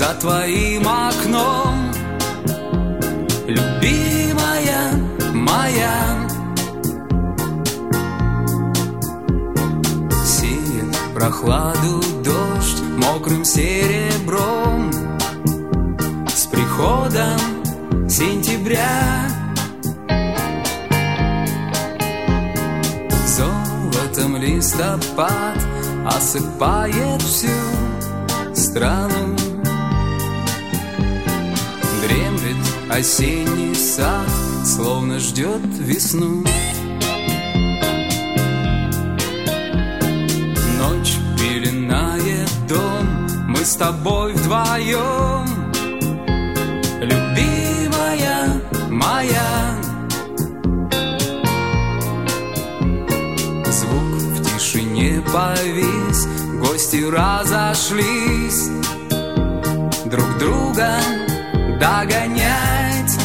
за твоим окном, любимая моя. Сеет прохладу дождь мокрым серебром с приходом сентября. Золотом листопад осыпает всю страну. Дремлет осенний сад, словно ждет весну. Ночь пеленает дом, мы с тобой вдвоем, любимая моя. Звук в тишине повис, гости разошлись, друг друга догонять.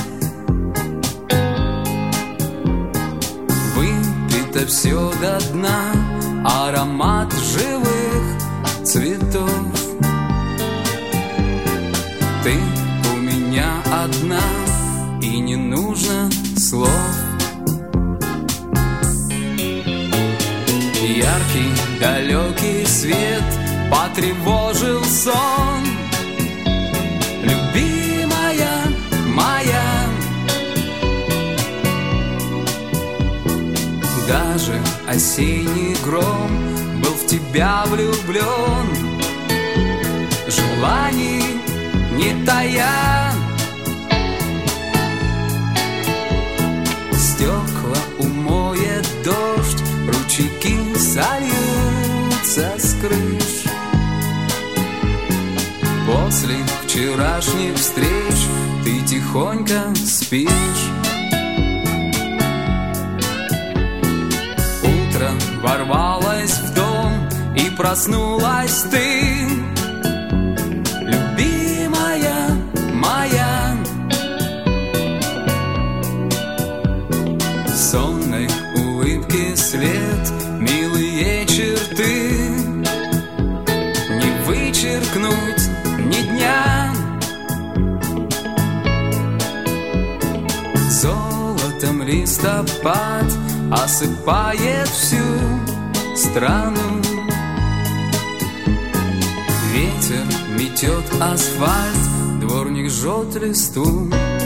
Выпито все до дна, аромат живых цветов. Ты у меня одна, и не нужно слов. Яркий далекий свет потревожил сон, любимая моя. Даже осенний гром был в тебя влюблен, желаний не тая. Стекла умоет дождь, ручейки сольются с крыш. После вчерашних встреч ты тихонько спишь. Утро ворвалось в дом, и проснулась ты, любимая моя. Сонной улыбки след, милые черты, не вычеркнуть ни дня. Золотом листопад осыпает всю страну. Ветер метет асфальт, дворник жжет листву.